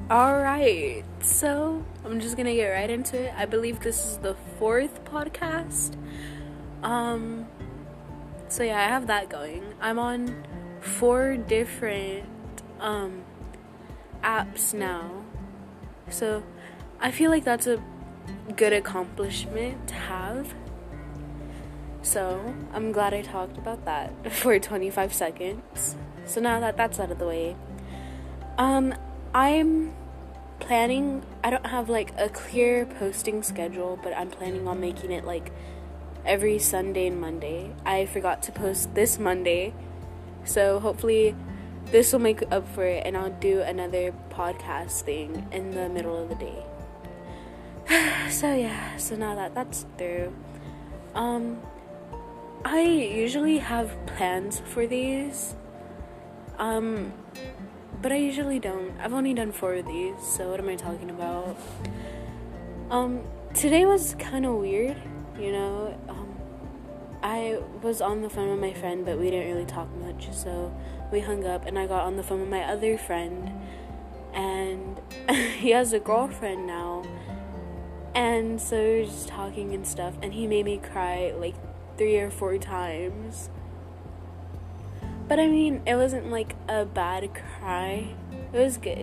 Alright, so I'm just gonna get right into it. I believe this is the 4th podcast. So yeah, I have that going. I'm on 4 different apps now. So I feel like that's a good accomplishment to have. So I'm glad I talked about that for 25 seconds. So now that that's out of the way, I'm planning, I don't have like a clear posting schedule, but I'm planning on making it like every Sunday and Monday. I forgot to post this Monday, so hopefully this will make up for it and I'll do another podcast thing in the middle of the day. So yeah, so now that that's through, I usually have plans for these, but I usually don't. I've only done 4 of these, so what am I talking about? Today was kind of weird, you know. I was on the phone with my friend, but we didn't really talk much, so we hung up, and I got on the phone with my other friend, and he has a girlfriend now, and so we were just talking and stuff, and he made me cry like 3 or 4 times. But I mean, it wasn't like a bad cry. It was good.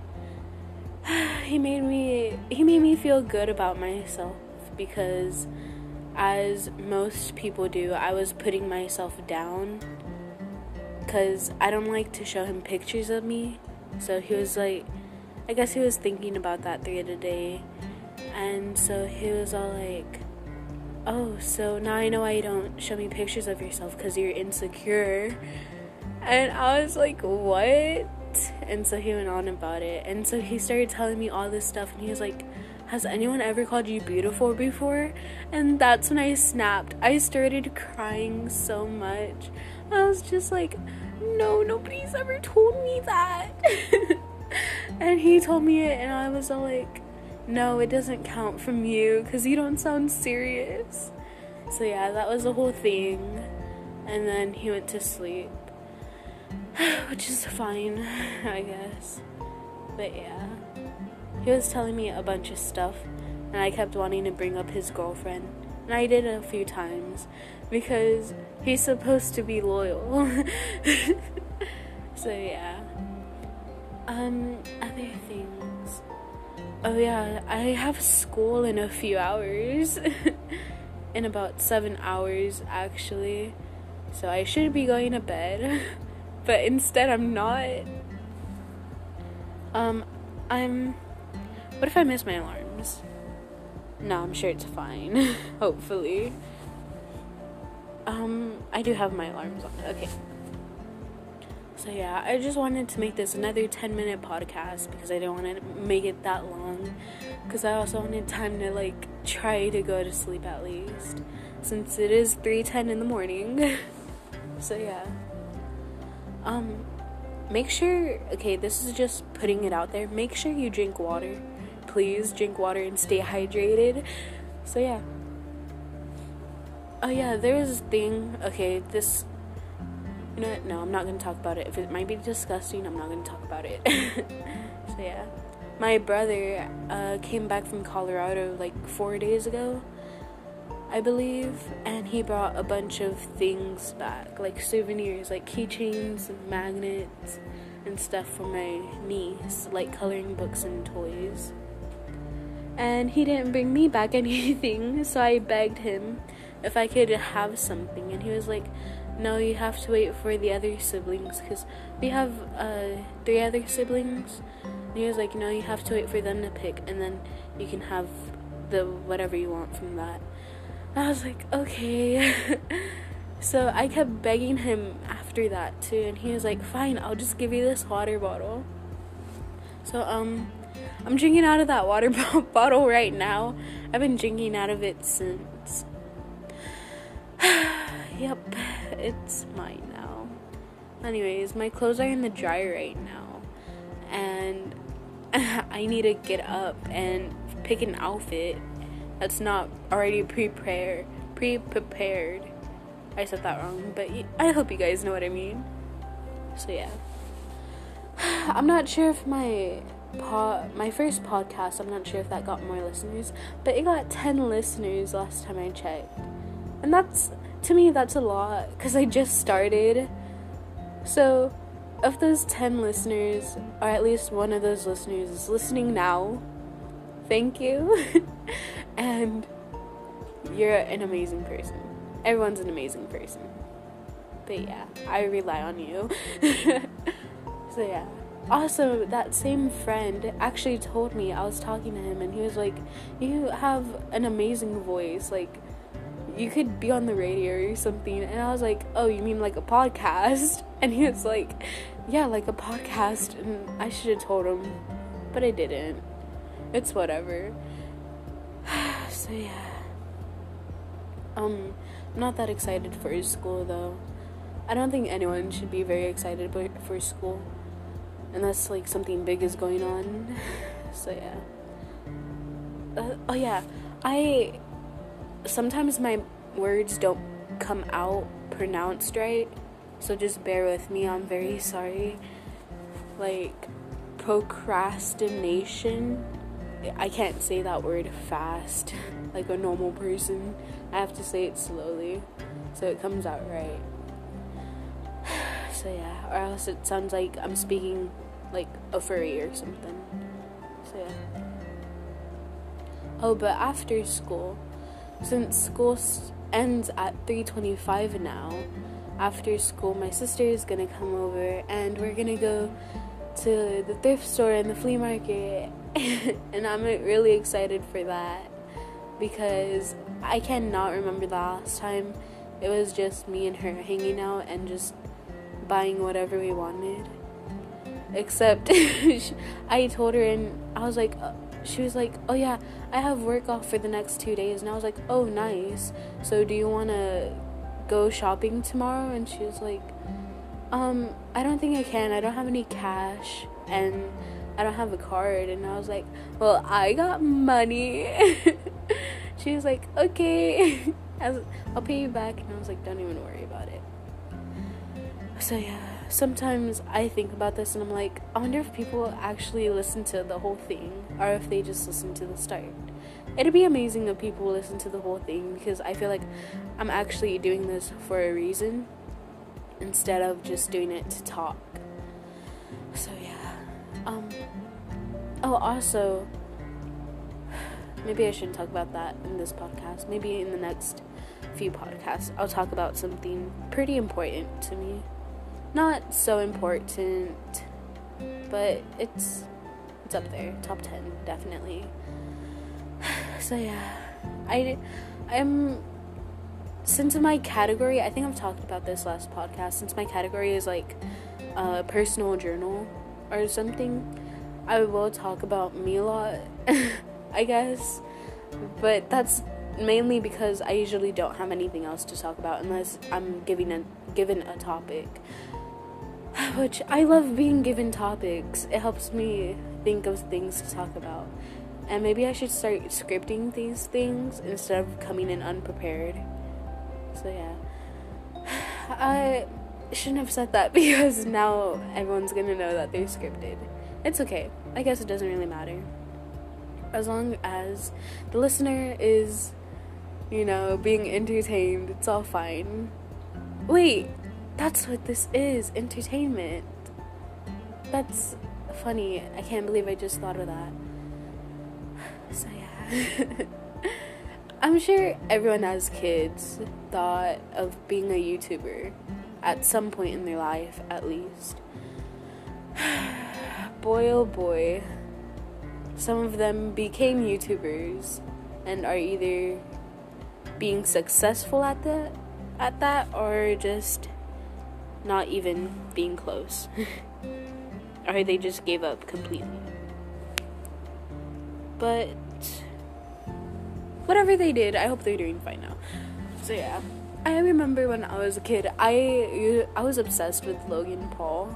He made me feel good about myself because, as most people do, I was putting myself down because I don't like to show him pictures of me. So he was like, I guess he was thinking about that the other day, and so he was all like, oh, so now I know why you don't show me pictures of yourself, because you're insecure. And I was like, what? And so he went on about it, and so he started telling me all this stuff, and he was like, has anyone ever called you beautiful before? And that's when I snapped. I started crying so much. I was just like, no, nobody's ever told me that. And he told me it, and I was all like, no, it doesn't count from you because you don't sound serious. So yeah, that was the whole thing. And then he went to sleep, which is fine, I guess. But yeah, he was telling me a bunch of stuff, and I kept wanting to bring up his girlfriend, and I did it a few times because he's supposed to be loyal. So yeah. Other things. Oh yeah, I have school in a few hours. In about 7 hours, actually. So I should be going to bed. But instead I'm not. What if I miss my alarms? No, I'm sure it's fine. Hopefully. I do have my alarms on. Okay. So yeah, I just wanted to make this another 10-minute podcast because I didn't want to make it that long, because I also wanted time to like try to go to sleep at least, since it is 3:10 in the morning. So yeah, make sure, okay, this is just putting it out there, make sure you drink water. Please drink water and stay hydrated. So yeah. Oh yeah, there was this thing, okay, this, you know what? No, I'm not going to talk about it. If it might be disgusting, I'm not going to talk about it. So yeah, my brother came back from Colorado like 4 days ago, I believe, and he brought a bunch of things back, like souvenirs, like keychains and magnets and stuff for my niece, like coloring books and toys. And he didn't bring me back anything, so I begged him if I could have something, and he was like, no, you have to wait for the other siblings, because we have 3 other siblings, and he was like, no, you have to wait for them to pick, and then you can have the whatever you want from that. And I was like, okay. So I kept begging him after that too, and he was like, fine, I'll just give you this water bottle. So I'm drinking out of that water bottle right now. I've been drinking out of it since. Yep, it's mine now. Anyways, my clothes are in the dryer right now, and I need to get up and pick an outfit that's not already pre-prepared. I said that wrong, but I hope you guys know what I mean. So yeah, I'm not sure if my my first podcast, I'm not sure if that got more listeners, but it got 10 listeners last time I checked. And to me, that's a lot, because I just started. So, of those 10 listeners, or at least one of those listeners is listening now, thank you. And you're an amazing person. Everyone's an amazing person. But yeah, I rely on you. So yeah. Also, that same friend actually told me, I was talking to him, and he was like, you have an amazing voice, like, you could be on the radio or something. And I was like, oh, you mean like a podcast? And he was like, yeah, like a podcast. And I should have told him, but I didn't. It's whatever. So yeah, I'm not that excited for school though. I don't think anyone should be very excited for school unless like something big is going on. So yeah. Oh yeah, sometimes my words don't come out pronounced right, so just bear with me. I'm very sorry. Like, procrastination, I can't say that word fast like a normal person. I have to say it slowly so it comes out right. So yeah, or else it sounds like I'm speaking like a furry or something. So yeah. Oh, but after school, since school ends at 3:25 now, after school my sister is gonna come over and we're gonna go to the thrift store and the flea market. And I'm really excited for that because I cannot remember the last time it was just me and her hanging out and just buying whatever we wanted. Except I told her and I was like, she was like, oh yeah, I have work off for the next 2 days. And I was like, oh nice, so do you want to go shopping tomorrow? And she was like, I don't think I can. I don't have any cash and I don't have a card. And I was like, well, I got money. She was like, okay, I'll pay you back. And I was like, don't even worry about it. So yeah, sometimes I think about this and I'm like, I wonder if people actually listen to the whole thing or if they just listen to the start. It'd be amazing if people listen to the whole thing because I feel like I'm actually doing this for a reason instead of just doing it to talk. So yeah. Oh, also, maybe I shouldn't talk about that in this podcast. Maybe in the next few podcasts I'll talk about something pretty important to me. Not so important, but it's up there, top 10 definitely. So yeah, I'm since my category, I think I've talked about this last podcast, since my category is like a personal journal or something, I will talk about me a lot. I guess, but that's mainly because I usually don't have anything else to talk about unless I'm given a topic. Which I love being given topics. It helps me think of things to talk about. And maybe I should start scripting these things instead of coming in unprepared. So yeah. I shouldn't have said that because now everyone's gonna know that they're scripted. It's okay. I guess it doesn't really matter. As long as the listener is, being entertained, it's all fine. Wait, that's what this is, entertainment. That's funny. I can't believe I just thought of that. So yeah. I'm sure everyone as kids thought of being a YouTuber at some point in their life, at least. Boy oh boy. Some of them became YouTubers and are either being successful at that or just not even being close. Or they just gave up completely. But whatever they did, I hope they're doing fine now. So yeah, I remember when I was a kid, I was obsessed with Logan Paul.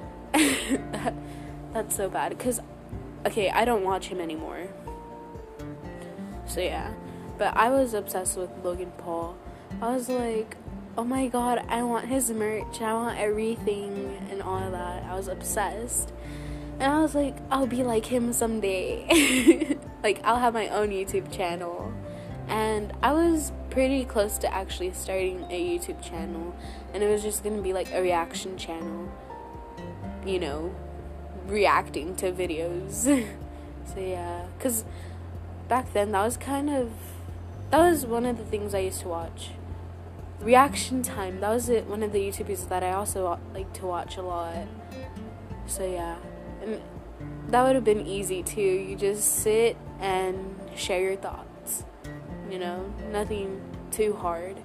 That's so bad, because okay, I don't watch him anymore. So yeah, but I was obsessed with Logan Paul. I was like, oh my god, I want his merch, I want everything and all of that. I was obsessed. And I was like, I'll be like him someday. Like, I'll have my own YouTube channel. And I was pretty close to actually starting a YouTube channel. And it was just going to be like a reaction channel. You know, reacting to videos. So yeah, because back then that was one of the things I used to watch. Reaction Time, that was one of the YouTubers that I also like to watch a lot. So yeah, and that would have been easy too. You just sit and share your thoughts, you know, nothing too hard.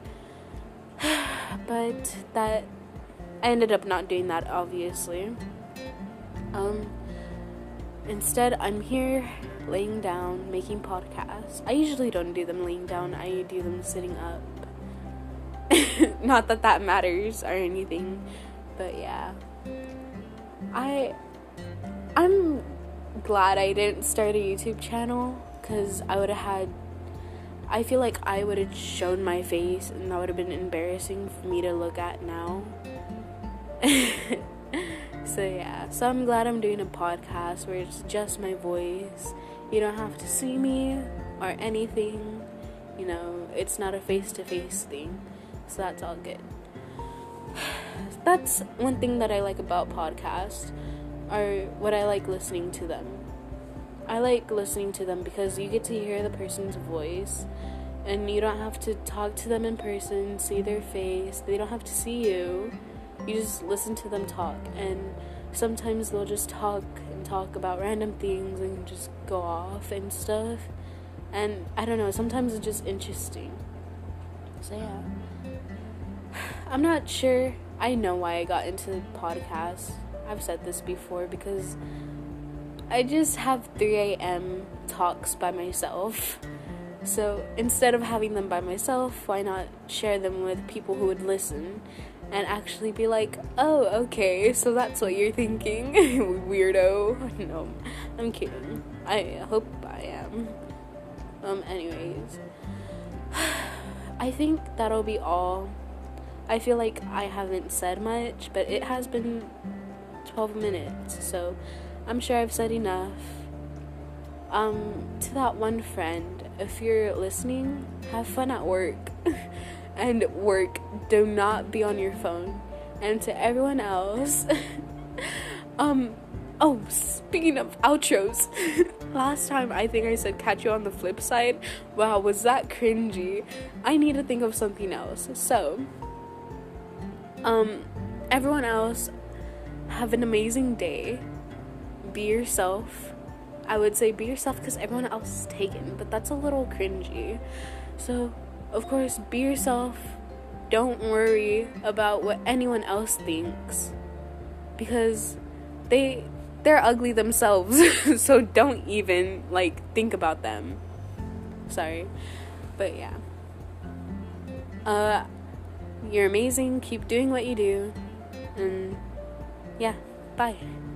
But that, I ended up not doing that, obviously. Instead, I'm here laying down, making podcasts. I usually don't do them laying down, I do them sitting up. Not that that matters or anything, but yeah. I'm glad I didn't start a YouTube channel, because I feel like I would have shown my face, and that would have been embarrassing for me to look at now. So yeah, so I'm glad I'm doing a podcast where it's just my voice. You don't have to see me or anything, you know, it's not a face-to-face thing, so that's all good. That's one thing that I like about podcasts, or what I like listening to them. I like listening to them because you get to hear the person's voice, and you don't have to talk to them in person, see their face, they don't have to see you. You just listen to them talk, and sometimes they'll just talk about random things and just go off and stuff. And I don't know, sometimes it's just interesting. So yeah. I'm not sure. I know why I got into podcasts. I've said this before, because I just have 3 a.m. talks by myself. So instead of having them by myself, why not share them with people who would listen and actually be like, oh, okay, so that's what you're thinking, weirdo. No, I'm kidding. I hope I am. Anyways, I think that'll be all. I feel like I haven't said much, but it has been 12 minutes, so I'm sure I've said enough. To that one friend, if you're listening, have fun at work. And work, do not be on your phone. And to everyone else, speaking of outros, last time I think I said catch you on the flip side. Wow, was that cringy? I need to think of something else. So, everyone else, have an amazing day. Be yourself. I would say be yourself, because everyone else is taken, but that's a little cringy. So, of course, be yourself. Don't worry about what anyone else thinks, because they're ugly themselves. So don't even think about them. Sorry, but yeah. You're amazing. Keep doing what you do, and yeah, bye.